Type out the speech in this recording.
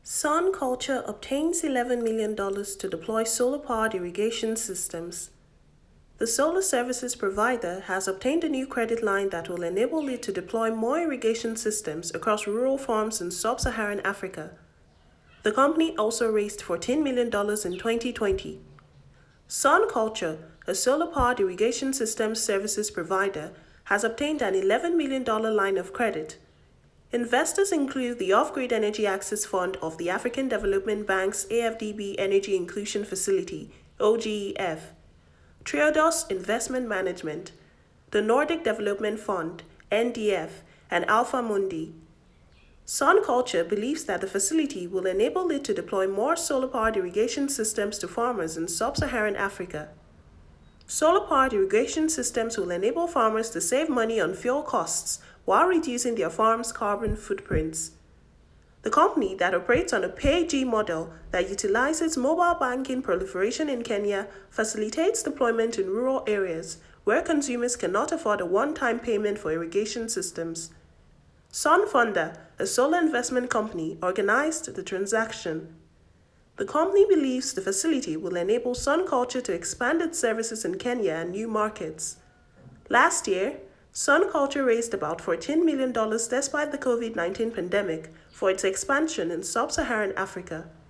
Sun Culture obtains $11 million to deploy solar-powered irrigation systems. The solar services provider has obtained a new credit line that will enable it to deploy more irrigation systems across rural farms in sub-Saharan Africa. The company also raised $14 million in 2020. Sun Culture, a solar-powered irrigation systems services provider, has obtained an $11 million line of credit. Investors include the Off-Grid Energy Access Fund of the African Development Bank's AFDB Energy Inclusion Facility, OGEF, Triodos Investment Management, the Nordic Development Fund, NDF, and Alpha Mundi. Sun Culture believes that the facility will enable it to deploy more solar-powered irrigation systems to farmers in sub-Saharan Africa. Solar-powered irrigation systems will enable farmers to save money on fuel costs while reducing their farm's carbon footprints. The company that operates on a pay-G model that utilizes mobile banking proliferation in Kenya facilitates deployment in rural areas where consumers cannot afford a one-time payment for irrigation systems. Sun Funder, a solar investment company, organized the transaction. The company believes the facility will enable Sun Culture to expand its services in Kenya and new markets. Last year, Sun Culture raised about $14 million despite the COVID-19 pandemic for its expansion in sub-Saharan Africa.